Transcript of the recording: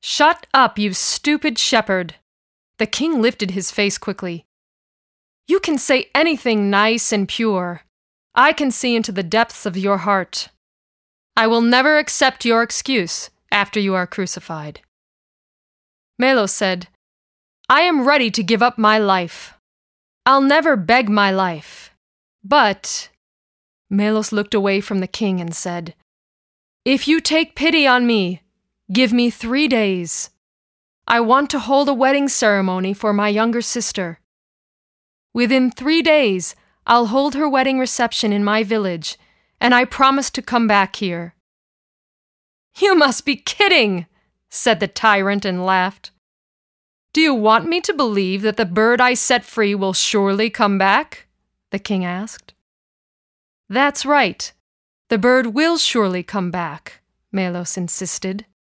"Shut up, you stupid shepherd!" The king lifted his face quickly. "You can say anything nice and pure. I can see into the depths of your heart. I will never accept your excuse after you are crucified." Melos said, "I am ready to give up my life. I'll never beg my life. But—" Melos looked away from the king and said, "If you take pity on me, give me 3 days. I want to hold a wedding ceremony for my younger sister. Within 3 days, I'll hold her wedding reception in my village, and I promise to come back here." "You must be kidding," said the tyrant and laughed. "Do you want me to believe that the bird I set free will surely come back?" the king asked. "That's right. The bird will surely come back," Melos insisted.